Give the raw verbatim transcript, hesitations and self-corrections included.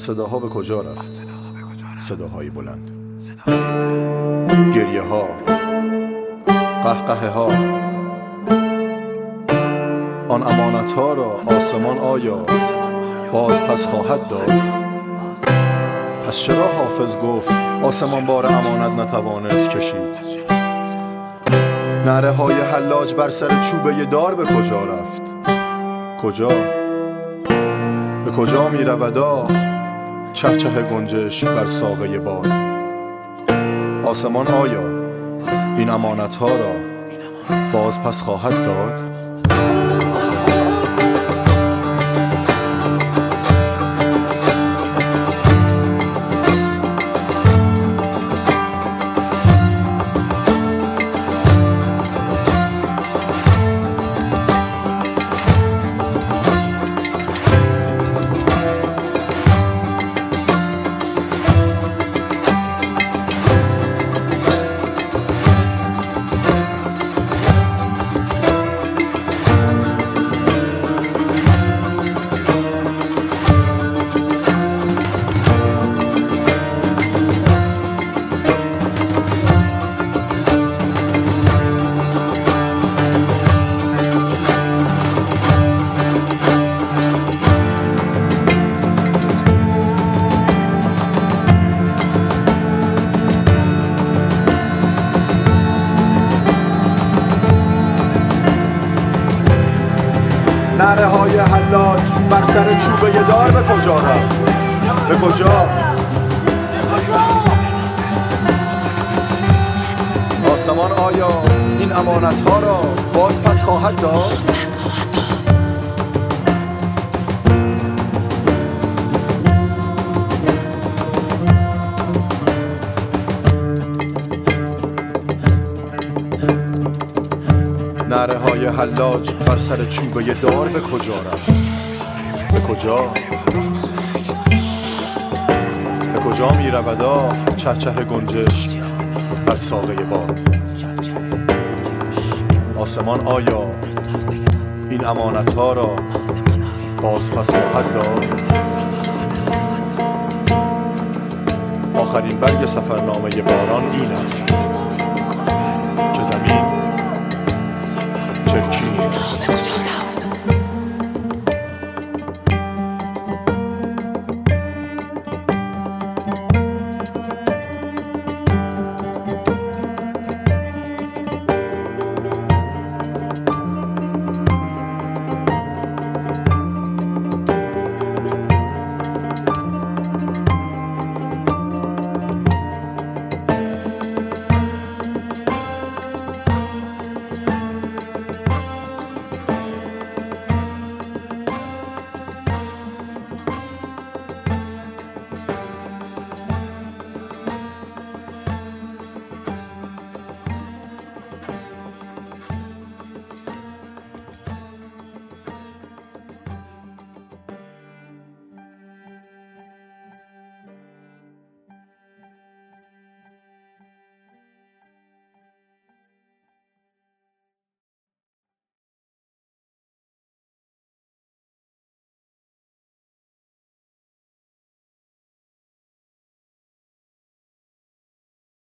صداها به کجا رفت؟ صداهای بلند، گریه ها، قهقه ها. آن امانت ها را آسمان آیا باز پس خواهد داد؟ پس چرا حافظ گفت آسمان بار امانت نتوانست کشید؟ نعره های حلاج بر سر چوبه دار به کجا رفت؟ کجا؟ به کجا می رود چه چه گنجش بر ساقه باد؟ آسمان آیا این امانت ها را باز پس خواهد داد؟ نعره های حلاج بر سر چوبه دار به کجا رفت؟ به کجا؟ آسمان آیا این امانت ها را باز پس خواهد داد؟ نعره های حلاج بر سر چوبه دار به کجا رفت؟ به کجا؟ به کجا می رود چه چه گنجش بر ساقه باد؟ آسمان آیا این امانت ها را باز پس خواهد داد؟ آخرین برگ سفرنامه باران این است که زمین چرکین است.